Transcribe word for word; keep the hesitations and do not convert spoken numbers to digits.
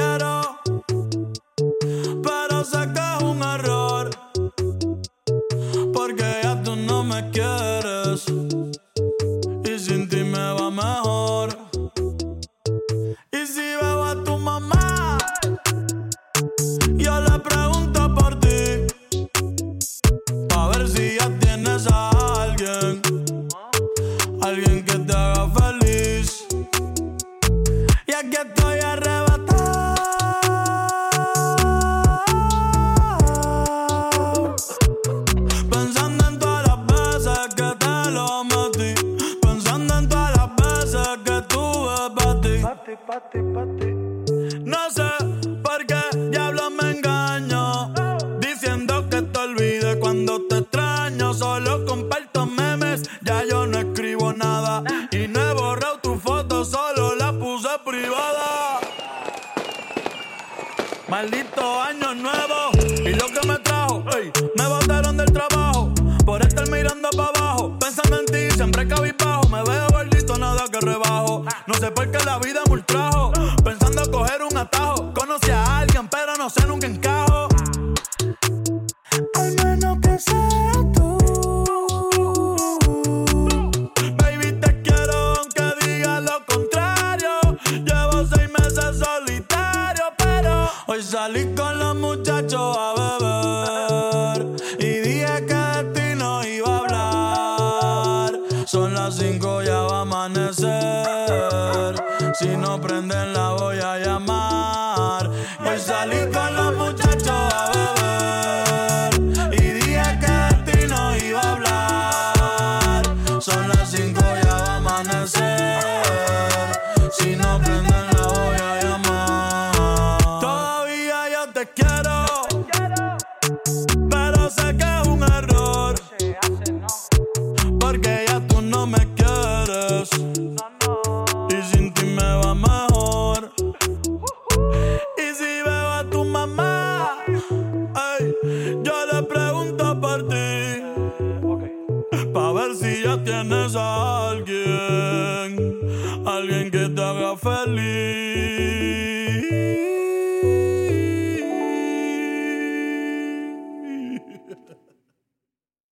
quiero, pero sé que es un error, porque ya tú no me quieres y sin ti me va mejor. Y si veo a tu mamá, yo le pregunto por ti, pa' ver si ya tienes a alguien, alguien que te haga feliz. Y aquí estoy arrebatado, pensando en todas las veces que te lo metí, pensando en todas las veces que tuve pa' ti. Pati, pati, pati. No sé por qué diablos me engaño, diciendo que te olvide cuando te extraño. Solo comparto memes, ya yo no escribo nada, y no he borrado tu foto, solo la puse privada. Maldito año nuevo y lo que me trajo, ey, me botaron del trabajo por estar mirando para abajo, pensando en ti, siempre cabizbajo. Me veo gordito, nada que rebajo, no sé por qué la vida me ultrajo, pensando coger un atajo. Conocí a alguien pero no sé, nunca encajo. Al menos que sea tú, baby, te quiero aunque diga lo contrario. Llevo seis meses solitario, pero hoy salí con los muchachos a beber y dije que de ti no iba a hablar. Son las cinco, ya va a amanecer, si no prenden la voy a llamar. Y hoy salí con los muchachos a beber y dije que de ti no iba a hablar. Son las cinco, ya va a amanecer, si no prenden la voy a llamar. Todavía yo te quiero, pero sé que es un error, Se hace, no, porque ya tú no me quieres no, no. y sin ti me va mejor. Y si veo a tu mamá, ey, yo le pregunto por ti, Eh, ok. pa' ver si ya tienes a alguien, alguien que te haga feliz.